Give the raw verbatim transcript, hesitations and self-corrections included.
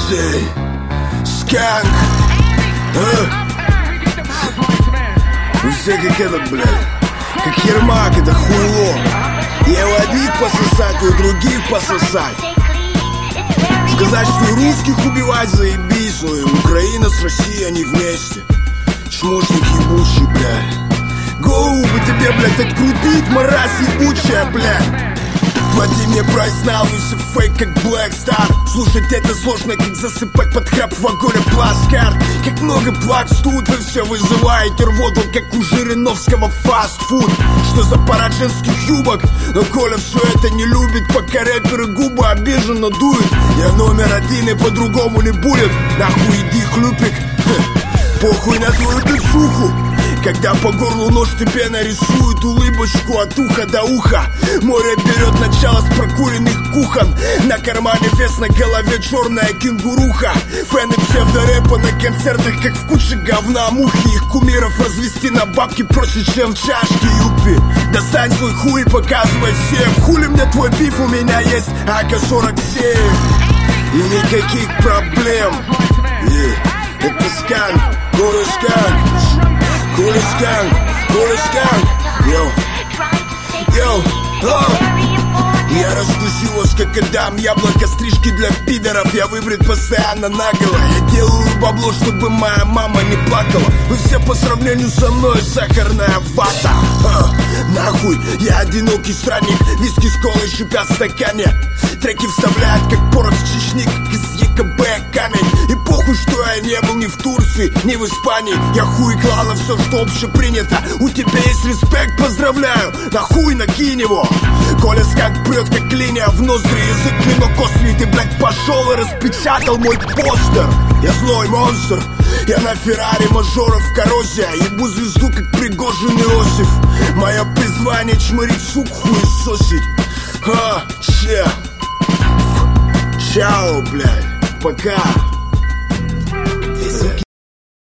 Say, сканк, а? Ну все как это, блядь, как Ермак, это хуйло. Я его одних пососать, и у других пососать. Сказать, что и русских убивать заебись, но и Украина с Россией, они вместе. Чмошник ебучий, блядь. Голову бы тебе, блядь, открутить, мразь ебучая, блядь. Плати мне прайс на лысый фейк, как Black Star. Слушать это сложно, как засыпать под храп в вагоне плацкарт. Как много плакс тут, вы все вызываете рвоту, как у Жириновского фастфуд. Что за парад женских юбок? Но Коля все это не любит, пока рэперы губы обиженно дуют. Я номер один и по-другому не будет. Нахуй иди, хлюпик. Похуй на твою бицуху. Когда по горлу нож тебе нарисует улыбочку от уха до уха. Море берет начало с прокуренных кухон. На кармане вес, на голове черная кенгуруха. Фэны псевдорэпа на концертах, как в куче говна мухи. Их кумиров развести на бабки проще, чем в чашке юпи. Достань свой хуй и показывай всем. Хули мне твой биф, у меня есть а ка сорок семь. И никаких проблем. yeah. Это сканк, город сканк. Коля сканк, Коля сканк. Йоу, йоу, о. Я раскусил вас, как Адам. Яблоко, стрижки для пидоров. Я выбрит постоянно наголо. Я делаю бабло, чтобы моя мама не плакала. Вы все по сравнению со мной сахарная вата. а, Нахуй, я одинокий странник. Виски с колой шипят в стакане. Треки вставляют, как порох с Чечни, как из ЕКБ камень. И похуй, что я не был ни в Турции, ни в Испании. Я хуй клала все, что общепринято. У тебя есть респект, поздравляю. Нахуй накинь его. Коля сканк прет, как линия в ноздри. Язык клинок острый, ты, блядь, пошел и распечатал мой постер. Я злой монстр. Я на Феррари мажоров коррозия. Ебу звезду, как Пригожин Иосиф. Мое призвание чморить сук, хуесосить. А, че? Чао, блядь, пока.